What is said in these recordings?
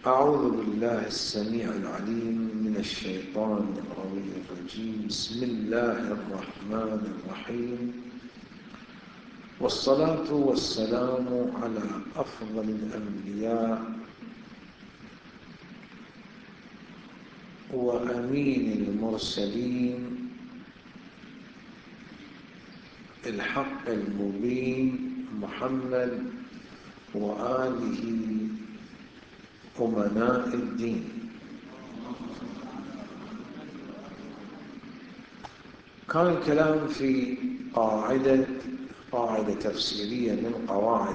أعوذ بالله السميع العليم من الشيطان الرجيم. بسم الله الرحمن الرحيم، والصلاة والسلام على أفضل الأنبياء وأمين المرسلين الحق المبين محمد وآله أمناء الدين. كان الكلام في قاعدة تفسيرية من قواعد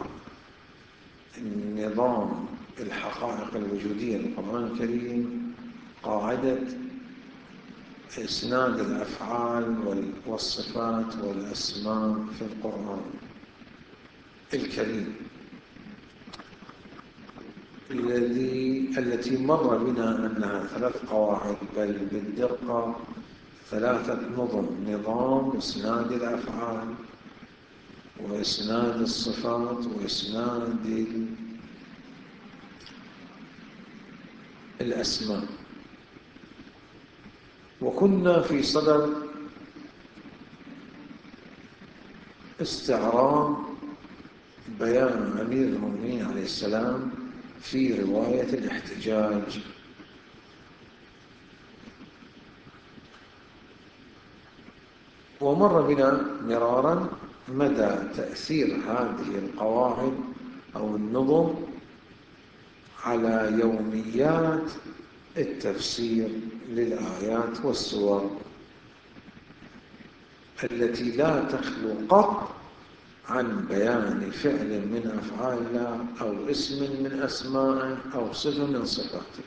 النظام الحقائق الوجودية للقرآن الكريم، قاعدة إسناد الأفعال والصفات والأسماء في القرآن الكريم، التي مر بنا أنها 3 قواعد، بل بالدقة 3 نظم: نظام إسناد الأفعال، وإسناد الصفات، وإسناد الأسماء. وكنا في صدد استعراض بيان أمير المؤمنين عليه السلام في رواية الاحتجاج، ومر بنا مرارا مدى تأثير هذه القواعد أو النظم على يوميات التفسير للآيات والسور، التي لا تخلو قط عن بيان فعل من أفعال الله أو اسم من أسمائه أو صفة من صفاته.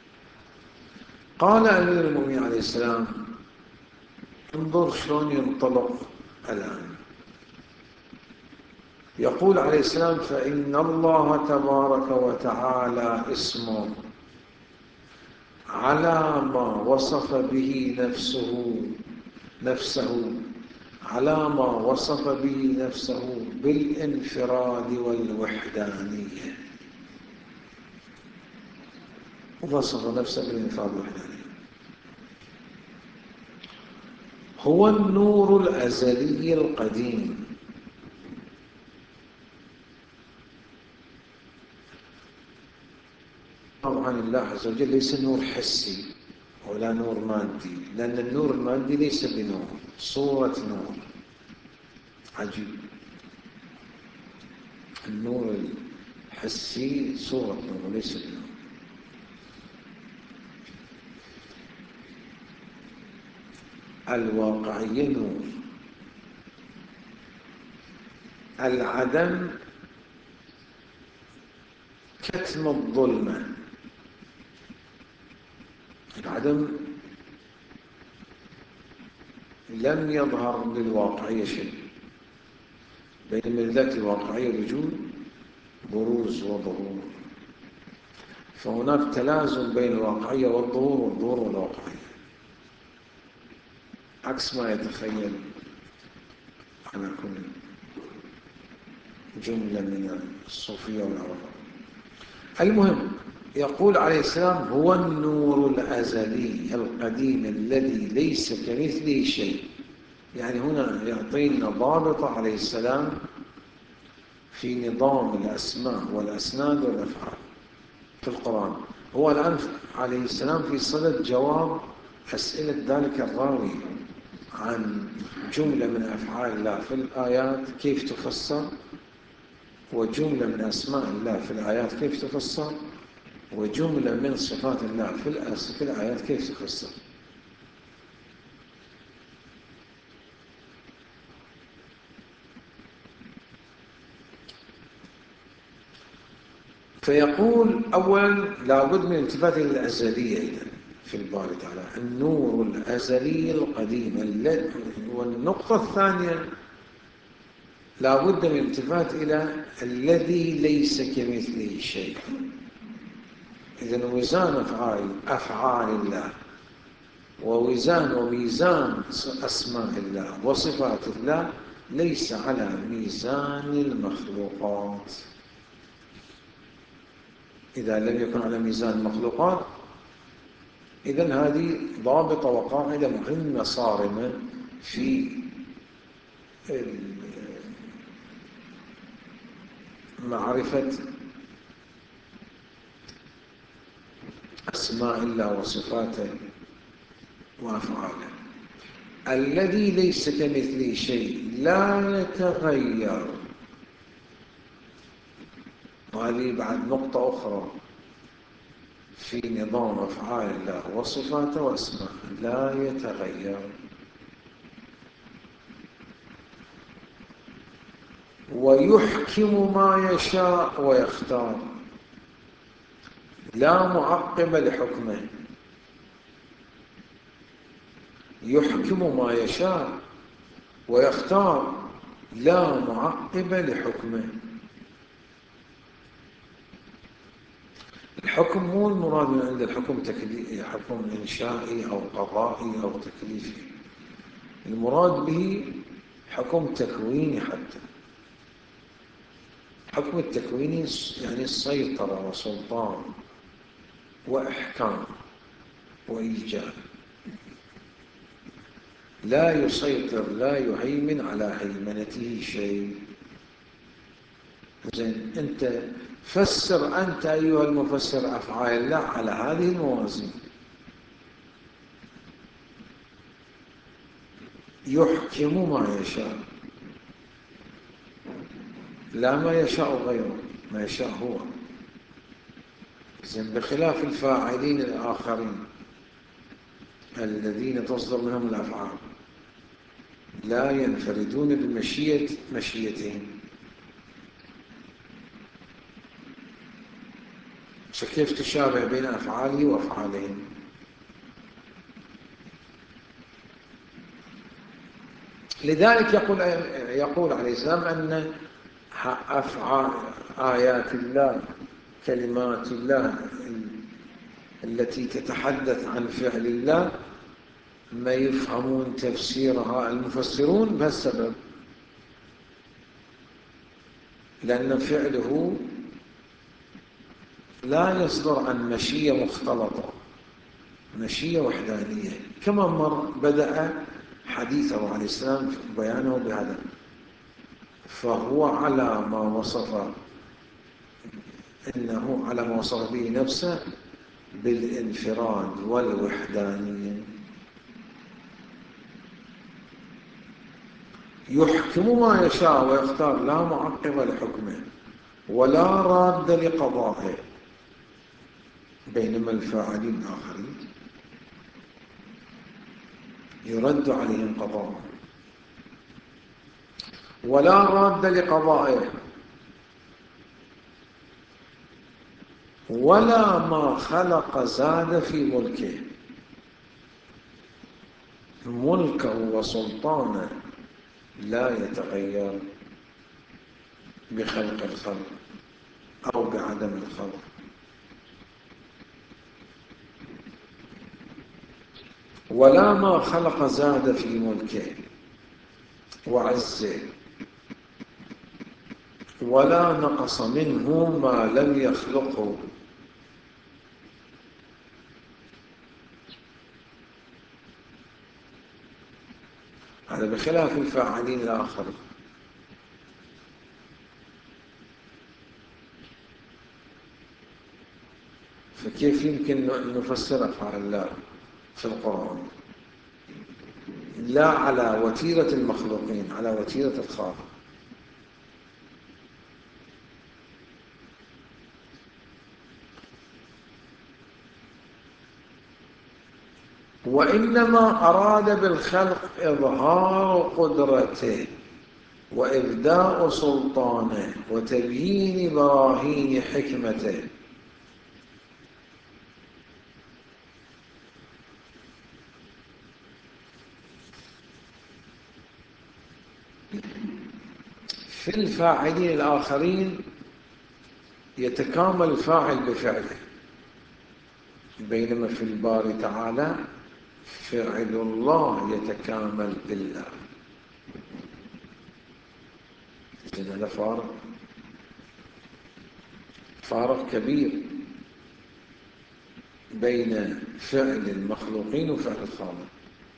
قال أمير المؤمنين عليه السلام، انظر شلون ينطلق الآن. يقول عليه السلام: فإن الله تبارك وتعالى اسمه على ما وصف به نفسه على ما وصف به نفسه بالانفراد والوحدانية. وصف نفسه بالانفراد والوحدانية. هو النور الأزلي القديم، طبعا الله عز وجل ليس نور حسي ولا نور مادي، لأن النور المادي ليس بنور، صورة نور. عجيب، النور الحسي صورة نور ليس بنور. الواقعية نور. العدم كتم الظلمة. العدم لم يظهر للواقعية شيء، بينما لذات الواقعية الوجود بروز وظهور، فهناك تلازم بين الواقعية والظهور والظهور والواقعية، عكس ما يتخيل على كل جملة من الصوفية والعرفة. المهم، يقول عليه السلام: هو النور الأزلي القديم الذي ليس كمثله شيء. يعني هنا يعطينا ضابط عليه السلام في نظام الأسماء والأسناد والأفعال في القرآن. هو الآن عليه السلام في صدد جواب أسئلة ذلك الراوي عن جملة من أفعال الله في الآيات كيف تفسر، وجملة من أسماء الله في الآيات كيف تفسر، وجملة من صفات الله في الآيات كيف تفسر. فيقول أولا لابد من الالتفات إلى الأزلية إذن في الباري تعالى، النور الأزلي القديم. والنقطة الثانية لابد من الالتفات إلى الذي ليس كمثله شيء. إذن وزان أفعال الله وميزان أسماء الله وصفات الله ليس على ميزان المخلوقات. إذا لم يكن على ميزان المخلوقات. إذن هذه ضابطة وقاعدة مهمة صارمة في معرفة أسماء الله وصفاته وأفعاله. الذي ليس كمثله شيء لا يتغير. وهذه بعد نقطة أخرى في نظام أفعال الله وصفاته وأسماءه، لا يتغير. ويحكم ما يشاء ويختار، لا معقب لحكمه. يحكم ما يشاء ويختار، لا معقب لحكمه. الحكم مو المراد من عند الحكم حكم إنشائي أو قضائي أو تكليفي، المراد به حكم تكويني. حتى حكم التكويني يعني السيطرة وسلطان وإحكام وإيجاد. لا يسيطر، لا يهيمن على هيمنته شيء. زين، أنت فسر أنت أيها المفسر أفعال الله على هذه الموازين. يحكم ما يشاء، لا ما يشاء غيره، ما يشاء هو. زين، بخلاف الفاعلين الآخرين الذين تصدر منهم الأفعال لا ينفردون بمشيئة مشيئتهم. فكيف تشابه بين أفعاله وأفعالهم؟ لذلك يقول عليه السلام أن أفعال آيات الله، كلمات الله التي تتحدث عن فعل الله، ما يفهمون تفسيرها المفسرون بهالسبب، لأن فعله لا يصدر عن مشيئة مختلطة، مشيئة وحدانية. كما مر بدأ حديثه عليه السلام بيانه بهذا، فهو على ما وصف، إنه على ما وصف به نفسه بالانفراد والوحدانية. يحكم ما يشاء ويختار، لا معقب لحكمه ولا راد لقضائه. بينما الفاعلين الآخرين يرد عليهم قضاء ولا راد لقضائه، ولا ما خلق زاد في ملكه. ملكه وسلطانه لا يتغير بخلق الخلق أو بعدم الخلق. ولا ما خلق زاد في ملكه وعزه، ولا نقص منه ما لم يخلقه. هذا بخلاف الفاعلين الآخرين. فكيف يمكن أن نفسر أفعال الله في القرآن لا على وتيرة المخلوقين، على وتيرة الخالق؟ وإنما أراد بالخلق إظهار قدرته وإبداء سلطانه وتبيين براهين حكمته. في الفاعلين الآخرين يتكامل الفاعل بفعله، بينما في الباري تعالى فعل الله يتكامل بالله. هذا فارق كبير. بين فعل المخلوقين وفعل الخالق.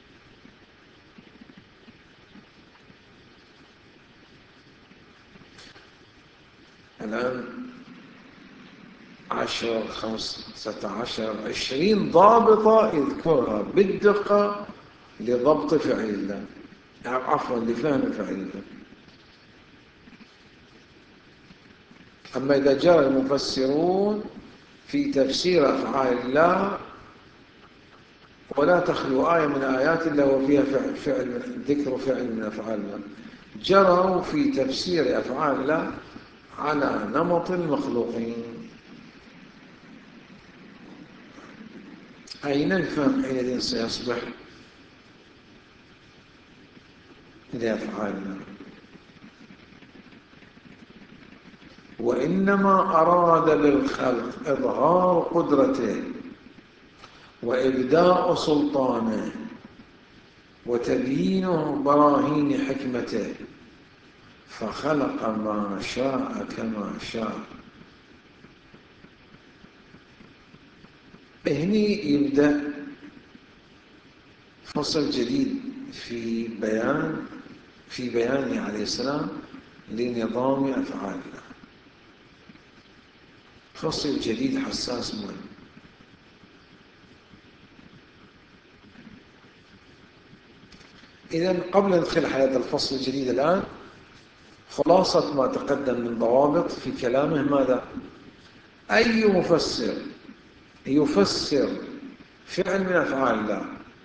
الآن 10 15 20 ضابطة يذكرها بالدقة لضبط فعل الله، عفوا لفهم فعل الله. أما إذا جاء المفسرون في تفسير أفعال الله، ولا تخلو آية من آيات الله وفيها ذكر فعل من أفعال الله، جروا في تفسير أفعال الله على نمط المخلوقين. أين الفهم حينئذ سيصبح لأفعال الله؟ وإنما أراد بالخلق إظهار قدرته وإبداء سلطانه وتبيين براهين حكمته، فخلق ما شاء كما شاء. هني يبدأ فصل جديد في بيانه عليه السلام لنظام أفعال الله. فصل جديد حساس مهم. إذن قبل أن ندخل على هذا الفصل الجديد الآن، خلاصة ما تقدم من ضوابط في كلامه ماذا؟ أي مفسر يفسر فعل من أفعال الله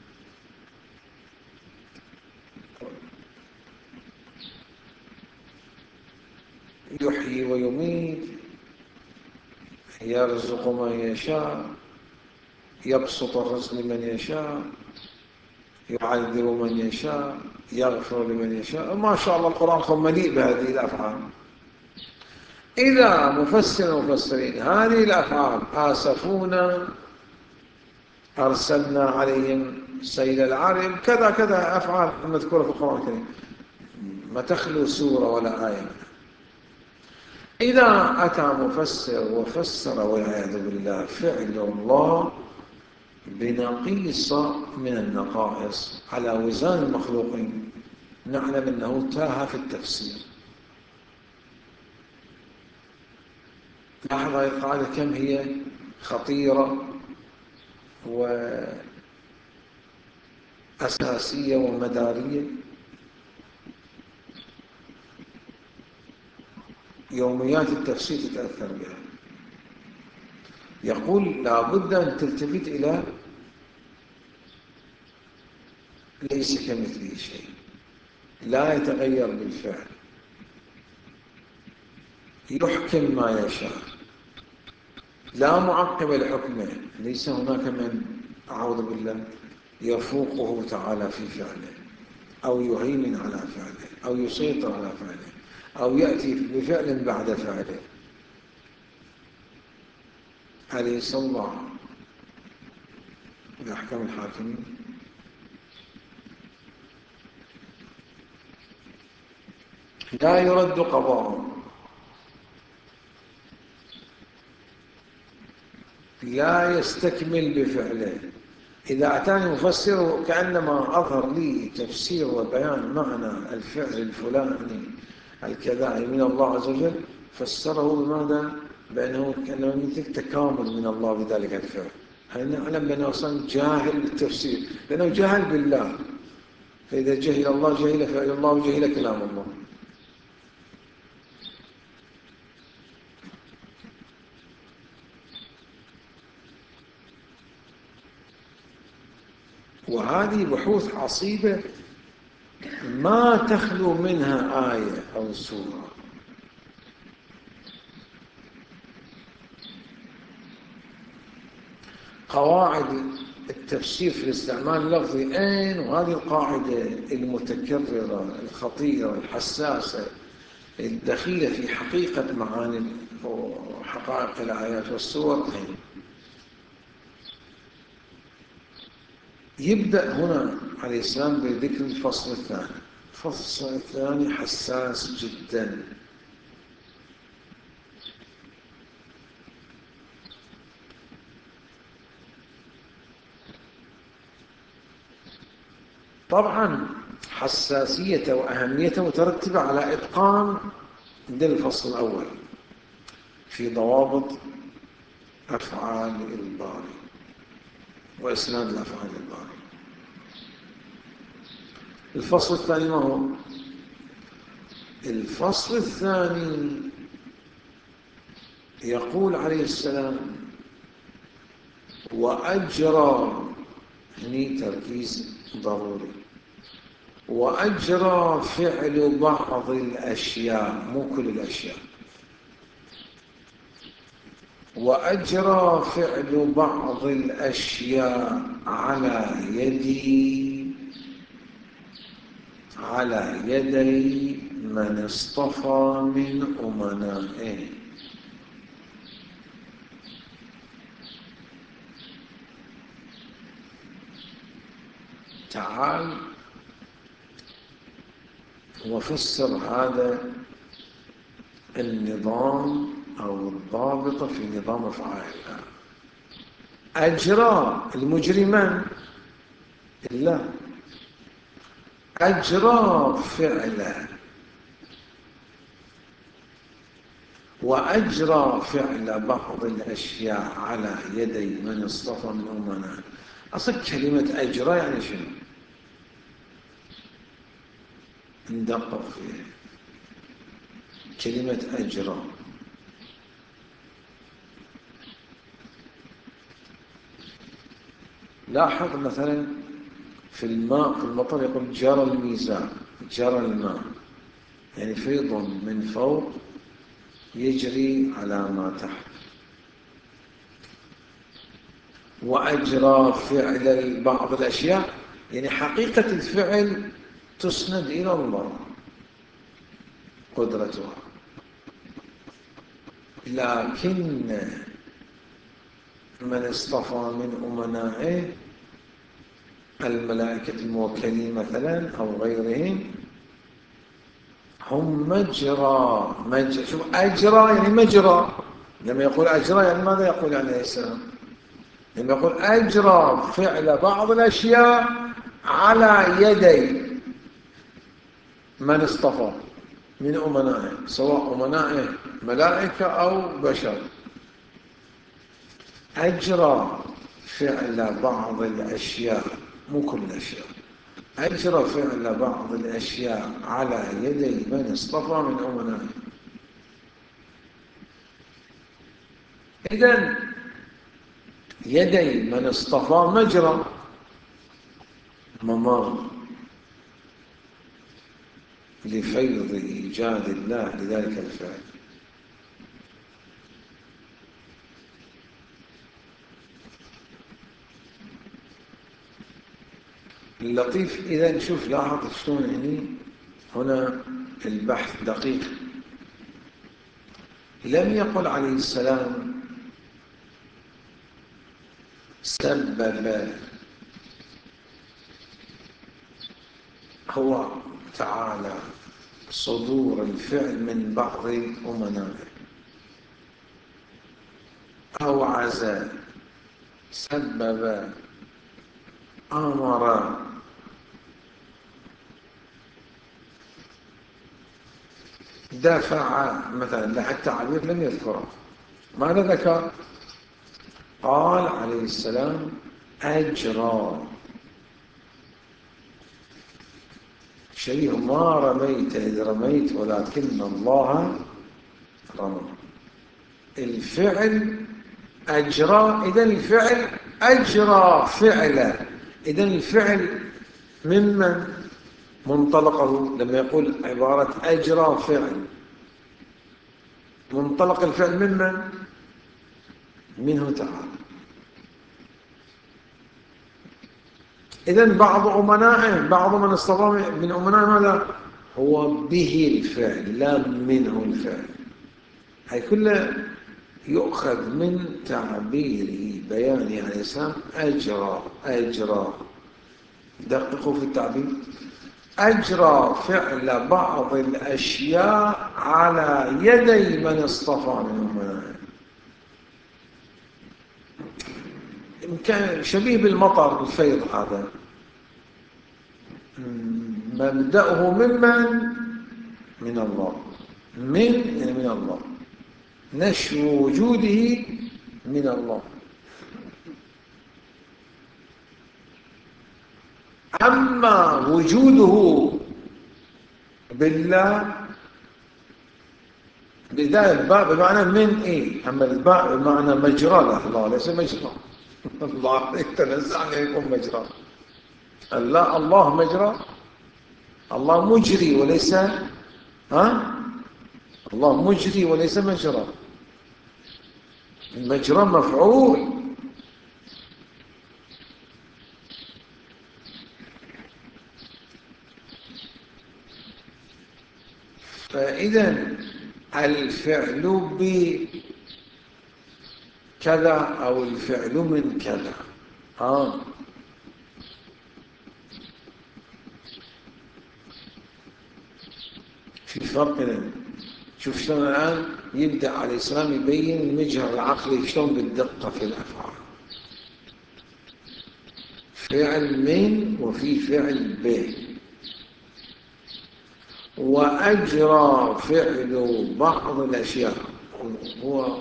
يحيي ويميت، يرزق من يشاء، يبسط الرزق لمن يشاء، يعذب من يشاء، يغفر لمن يشاء، ما شاء الله القرآن مليء بهذه الأفعال. إذا مفسر المفسرين هذه الأفعال آسفونا، أرسلنا عليهم سيل العرم، كذا كذا أفعال مذكورة في القرآن الكريم، ما تخلو سورة ولا آية. إذا أتى مفسر وفسر والعياذ بالله فعل الله بنقيص من النقائص على وزان المخلوقين، نعلم أنه تاه في التفسير. لاحظ هذه القاعدة كم هي خطيرة وأساسية ومدارية. يوميات التفسير تتأثر بها. يقول لابد أن تلتفت إلى ليس كمثله شيء، لا يتغير بالفعل، يحكم ما يشاء، لا معقب لحكمه، ليس هناك من أعوذ بالله يفوقه تعالى في فعله أو يهيمن على فعله أو يسيطر على فعله أو يأتي بفعل بعد فعله. أليس الله بأحكم الحاكمين؟ لا يرد قضاءه، لا يستكمل بفعله. إذا أتاني مفسر كأنما أظهر لي تفسير وبيان معنى الفعل الفلاني الكذا من الله عز وجل، فسره بماذا؟ بأنه كأنه مثل تكامل من الله بذلك الفعل. هل نعلم بأنه أصلا جاهل بالتفسير، لأنه جاهل بالله، فإذا جهل الله جهل فعل الله وجهل كلام الله. وهذه بحوث عصيبة ما تخلو منها آية أو سورة. قواعد التفسير في الاستعمال اللفظي أين؟ وهذه القاعدة المتكررة الخطيرة الحساسة الدخيلة في حقيقة معاني وحقائق الآيات والسور أين؟ يبدأ هنا عليه السلام بذكر الفصل الثاني. الفصل الثاني حساس جدا. طبعا حساسيته وأهميته مترتبة على إتقان ده الفصل الأول في ضوابط أفعال الباري وإسناد الأفعال الباري. الفصل الثاني ما هو؟ الفصل الثاني يقول عليه السلام: وأجرى، هني تركيز ضروري، وأجرى فعل بعض الأشياء، مو كل الأشياء، وأجرى فعل بعض الأشياء على يدي من اصطفى من أمنائه. تعال وفسر هذا النظام أو الضابط في نظام أفعال الله. أجرى المجرمان الله، أجرى فعلا، وأجرى فعل بعض الأشياء على يدي من اصطفى من أمنا. أصل كلمة أجرى يعني شنو؟ ندقق فيها. كلمة أجرى لاحظ مثلا في الماء، في المطر يقول جرى الميزان، جرى الماء، يعني فيض من فوق يجري على ما تحت. وأجرى فعل بعض الأشياء، يعني حقيقة الفعل تسند إلى الله قدرتها، لكن من اصطفى من أمنائه الملائكة الموكلين مثلا أو غيرهم هم مجرى شوف أجرى يعني مجرى. لما يقول أجرى يعني ماذا يقول عليه السلام؟ لما يقول أجرى فعل بعض الأشياء على يدي من اصطفى من أمنائه، سواء أمنائه ملائكة أو بشر. أجرى فعل بعض الأشياء، مو كل الأشياء، أجرى فعل بعض الأشياء على يدي من اصطفى من أمنائه. إذن يدي من اصطفى مجرى، ممر لفيض إيجاد الله لذلك الفعل. اللطيف إذا نشوف، لاحظ شلون هنا البحث دقيق. لم يقل عليه السلام سبب هو تعالى صدور الفعل من بعض أمنائه، أو عزى، سبب، أمر، دفع مثلا، لا التعبير لم يذكره. ماذا ذكر؟ قال عليه السلام أجرى، شيء ما رميت إذ رميت ولكن الله رمى. الفعل أجرى، إذن الفعل أجرى فعلا. إذن الفعل ممن منطلقه، لما يقول عبارة أجرى فعل، منطلق الفعل ممن؟ منه تعالى. إذن بعض أمنائه، بعض من اصطفى من أمنائه ماذا؟ هو به الفعل لا منه الفعل. هي كله يؤخذ من تعبيره بياني عليه السلام أجرى. أجرى، دققوا في التعبير، أجرى فعل بعض الأشياء على يدي من اصطفى من أمنائه. كان شبيه بالمطر، الفيض هذا. مبدأه من الله، من الله، نشو وجوده من الله. أما وجوده بالله بداية الباء بمعنى من إيه؟ أما الباء بمعنى مجرى له، الله ليس مجرى. الله يتنزع أن يكون مجرى. لا، الله مجرى، الله مجري وليس الله مجري وليس مجرى. المجرى مفعول. فإذا الفعل بكذا أو الفعل من كذا في فرق. شوف شلون الآن يبدأ عليه السلام يبين المجهر العقلي شلون بالدقة في الأفعال. فعل من وفي فعل به، وأجرى فعل بعض الأشياء. هو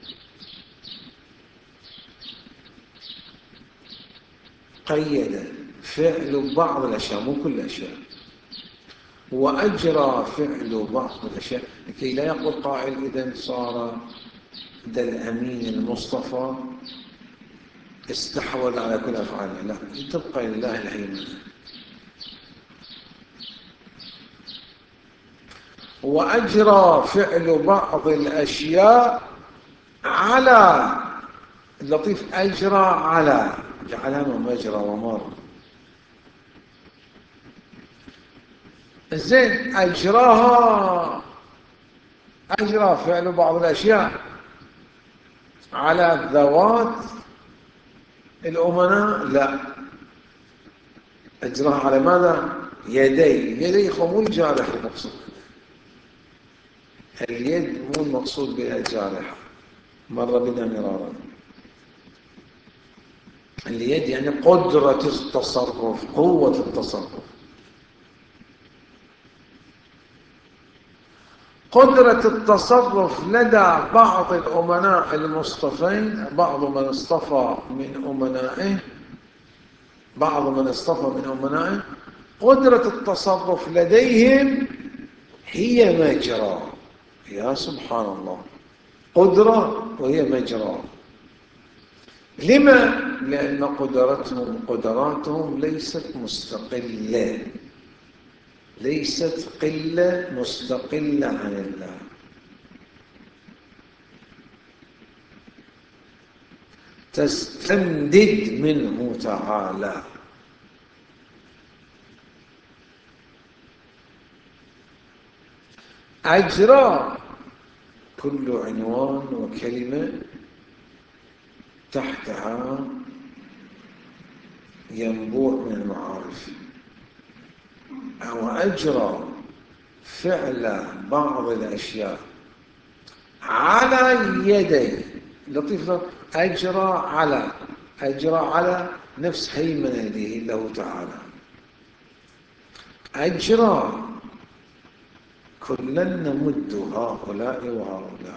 قيد فعل بعض الأشياء مو كل الأشياء، وأجرى فعل بعض الأشياء لكي لا يقول قائل إذن صار ده الأمين المصطفى استحوذ على كل أفعاله. لا، تبقى لله الهيمنة. وأجرى فعل بعض الأشياء على اللطيف، أجرى على، جعلها مجرى ومر. زين، أجرى فعل بعض الأشياء على الذوات الأمناء. لا، أجراها على ماذا؟ يدي مو الجارح المقصود. اليد مو المقصود بها الجارحة، مر بنا مرارا. اليد يعني قدرة التصرف، قوة التصرف. قدرة التصرف لدى بعض الأمناء المصطفين، بعض من اصطفى من أمنائه، قدرة التصرف لديهم هي مجرى. يا سبحان الله، قدرة وهي مجرى. لما؟ لأن قدراتهم ليست مستقلة، ليست قلة مستقلة عن الله. تستمدد منه تعالى. أجرى كل عنوان وكلمة تحتها ينبوع من المعارف. أو أجرى فعل بعض الأشياء على يدي. لطيف، أجرى على نفس هيمنة يده له تعالى. أجرى كلا نمد هؤلاء وهؤلاء.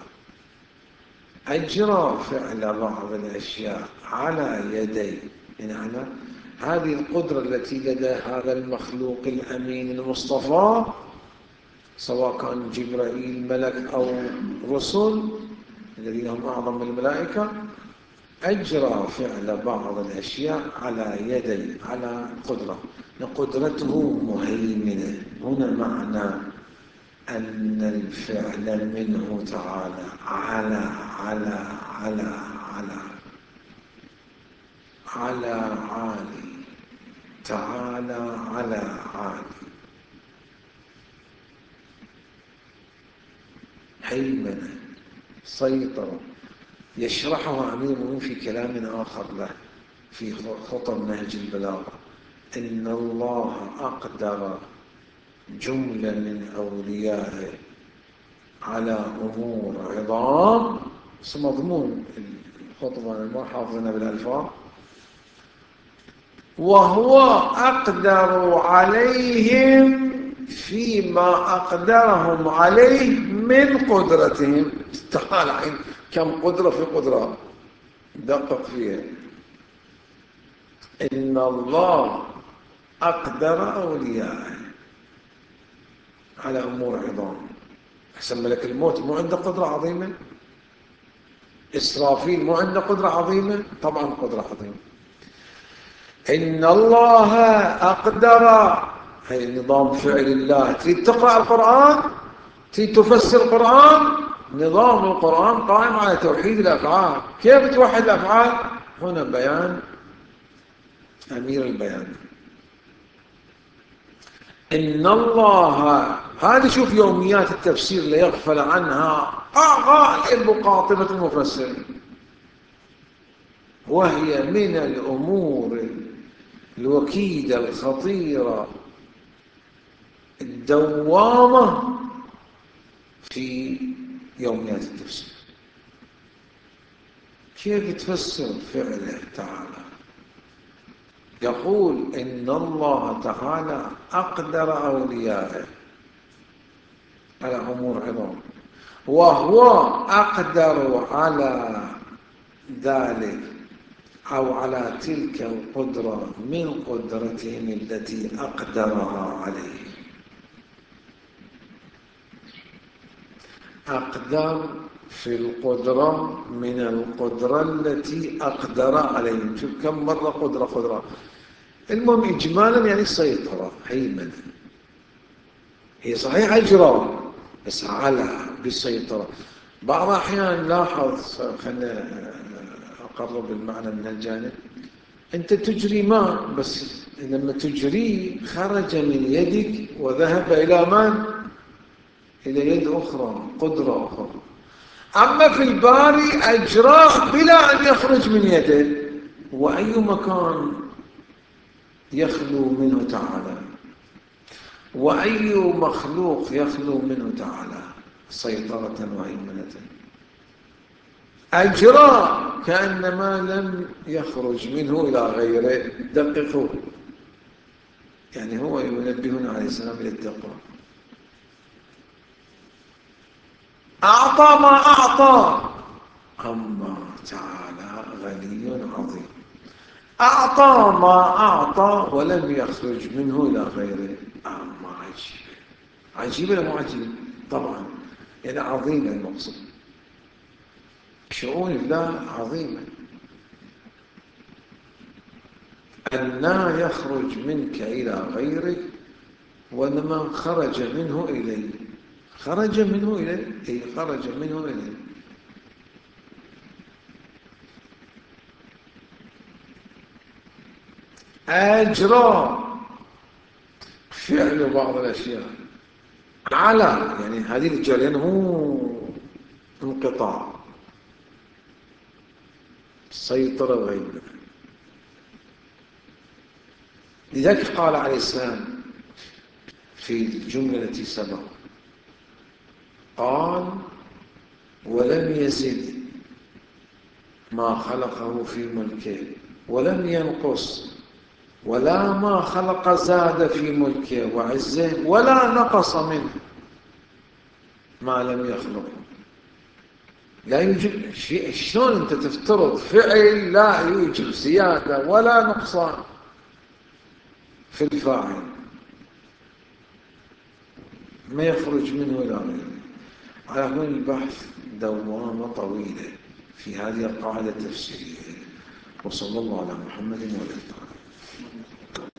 أجرى فعل بعض الأشياء على يدي، يعني على هذه القدرة التي لدى هذا المخلوق الأمين المصطفى، سواء كان جبرائيل ملك أو رسل الذين هم أعظم من الملائكة. أجرى فعل بعض الأشياء على يدي، على قدرة، قدرته مهيمنة. هنا معنى أن الفعل منه تعالى على عالي، تعالى على عالي، هيمنة، سيطرة. يشرحها أمير المؤمنين في كلام آخر له في خطب نهج البلاغة: إن الله أقدر جملة من أوليائه على أمور عظام. مضمون الخطبة أنا ما حافظنا بالألفاظ. وهو أقدر عليهم فيما أقدرهم عليه من قدرتهم. تعال الحين كم قدرة في قدرة، دقق فيها. إن الله أقدر أولياءه على أمور عظام. أحسن ملك الموت مو عنده قدرة عظيمة؟ إسرافيل مو عنده قدرة عظيمة؟ طبعا قدرة عظيمة. إن الله أقدر، هي نظام فعل الله. تريد تقرأ القرآن، تريد تفسر القرآن، نظام القرآن قائم على توحيد الأفعال. كيف توحد الأفعال؟ هنا بيان أمير البيان. إن الله، هذه شوف يوميات التفسير لا يغفل عنها غالب قاطبة المفسرين، وهي من الأمور الوكيدة الخطيرة الدوامة في يوميات التفسير. كيف تفسر فعله تعالى؟ يقول إن الله تعالى أقدر أوليائه على أمور عظام، وهو أقدر على ذلك أو على تلك القدرة من قدرتهم التي أقدرها عليه. أقدر في القدرة من القدرة التي أقدر عليهم. شوف كم مرة قدرة. المهم إجمالا يعني السيطرة، هيمنة. هي صحيح أجرى بس على بالسيطرة. بعض الأحيان نلاحظ، خلينا أقرب المعنى من الجانب، أنت تجري ماء بس لما تجري خرج من يدك وذهب إلى من؟ إلى يد أخرى، قدرة أخرى. أما في الباري أجراه بلا أن يخرج من يده. وأي مكان يخلو منه تعالى، وأي مخلوق يخلو منه تعالى سيطرة وهيمنة؟ أجرى كأنما لم يخرج منه إلى غيره. دققوا، يعني هو ينبهنا عليه السلام إلى التقوى. أعطى ما أعطى، أما تعالى غني عظيم. أعطى ما أعطى ولم يخرج منه إلى غيره. أما عجيب، عجيب ولا مو عجيب؟ طبعا يعني عظيم المقصود. شؤون الله عظيمة. أن لا يخرج منك إلى غيرك، وإنما خرج منه إليه. خرج منه إليه، أي خرج منه إليه. أجرى فعل بعض الأشياء على، يعني هذه الجريان هو انقطاع، سيطرة وغيبة. لذلك قال عليه السلام في الجملة التي سبق، قال ولم يزد ما خلقه في ملكه ولم ينقص، ولا ما خلق زاد في ملكه وعزه ولا نقص منه ما لم يخلقه. لا يوجد شيء. شلون انت تفترض فعل لا يوجد زيادة ولا نقصان في الفاعل، ما يخرج منه إلى غيره؟ على هذا البحث دوامة طويلة في هذه القاعدة التفسيرية. وصلى الله على محمد وعلى آله.